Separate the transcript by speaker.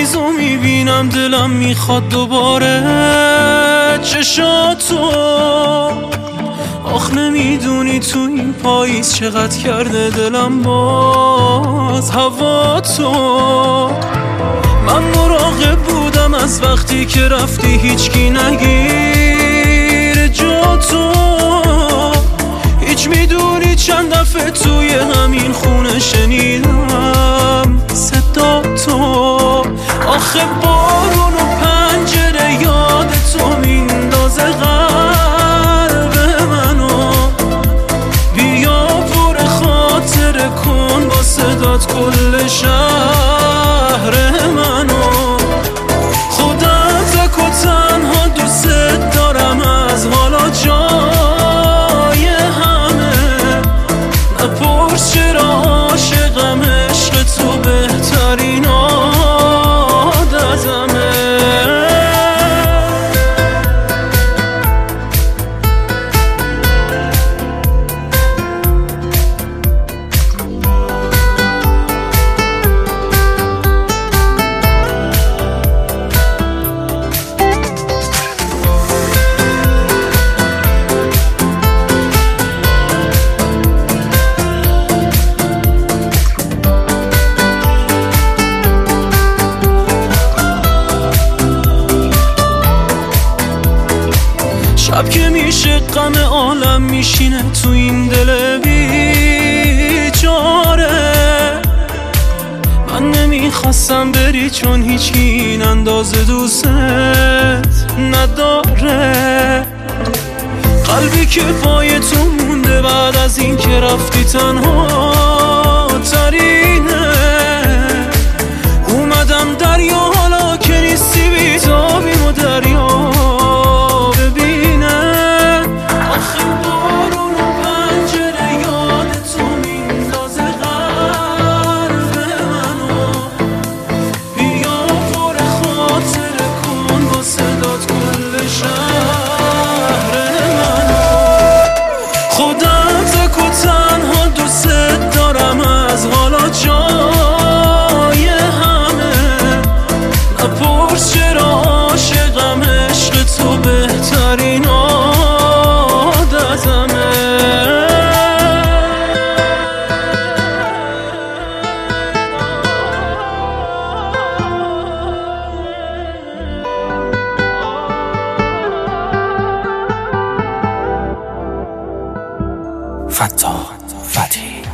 Speaker 1: پاییزو میبینم دلم میخواد دوباره چشاتو. آخ نمیدونی تو این پاییز چقدر کرده دلم باز هوا تو. من مراقب بودم از وقتی که رفتی هیچکی نگیر جا تو. هیچ میدونی چند دفعه توی همین خونه شنیدم صدا تو. آخه بارون و پنجره یاد تو میندازه قلب منو. بیا پر خاطره کن با صدات کل شهر منو. خودم تک و تنها دوست دارم از حالا جای همه. نپرس چرا عاشقم، عشق تو بهترین عادتمه. شب که میشه غم عالم میشینه تو این دل بیچاره. من نمیخواستم بری چون هیچ این اندازه دوست نداره. قلبی که پای تو مونده بعد از این که رفتی تنها ترینه. اومدم دریا حالا که نیستی بیتابیم و دریا بهترین عادتمه.
Speaker 2: فتاح فتحی